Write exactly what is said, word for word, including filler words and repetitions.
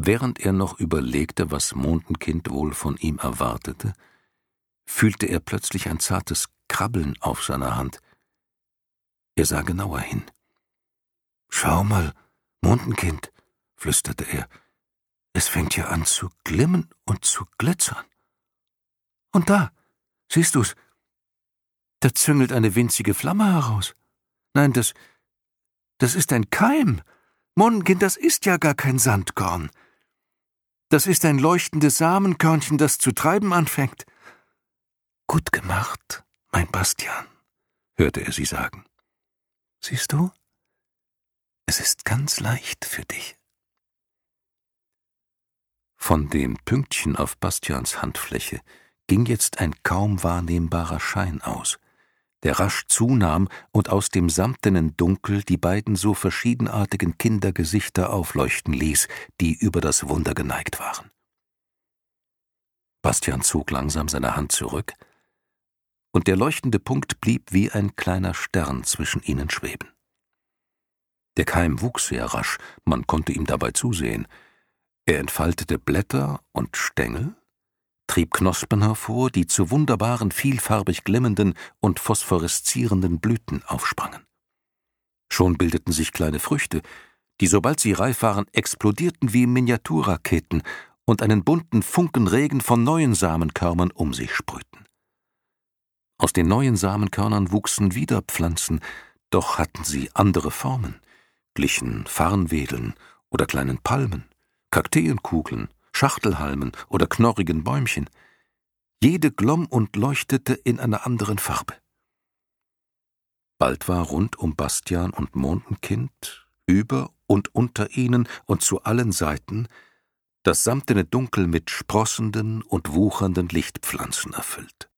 Während er noch überlegte, was Mondenkind wohl von ihm erwartete, fühlte er plötzlich ein zartes Krabbeln auf seiner Hand. Er sah genauer hin. »Schau mal, Mondenkind«, flüsterte er, »es fängt ja an zu glimmen und zu glitzern. Und da, siehst du's, da züngelt eine winzige Flamme heraus. Nein, das, das ist ein Keim. Mondenkind, das ist ja gar kein Sandkorn. Das ist ein leuchtendes Samenkörnchen, das zu treiben anfängt. Gut gemacht, mein Bastian«, hörte er sie sagen. »Siehst du, es ist ganz leicht für dich.« Von dem Pünktchen auf Bastians Handfläche ging jetzt ein kaum wahrnehmbarer Schein aus, der rasch zunahm und aus dem samtenen Dunkel die beiden so verschiedenartigen Kindergesichter aufleuchten ließ, die über das Wunder geneigt waren. Bastian zog langsam seine Hand zurück, und der leuchtende Punkt blieb wie ein kleiner Stern zwischen ihnen schweben. Der Keim wuchs sehr rasch, man konnte ihm dabei zusehen. Er entfaltete Blätter und Stängel, trieb Knospen hervor, die zu wunderbaren, vielfarbig glimmenden und phosphoreszierenden Blüten aufsprangen. Schon bildeten sich kleine Früchte, die, sobald sie reif waren, explodierten wie Miniaturraketen und einen bunten Funkenregen von neuen Samenkörnern um sich sprühten. Aus den neuen Samenkörnern wuchsen wieder Pflanzen, doch hatten sie andere Formen, glichen Farnwedeln oder kleinen Palmen, Kakteenkugeln, Schachtelhalmen oder knorrigen Bäumchen. Jede glomm und leuchtete in einer anderen Farbe. Bald war rund um Bastian und Mondenkind, über und unter ihnen und zu allen Seiten, das samtene Dunkel mit sprossenden und wuchernden Lichtpflanzen erfüllt.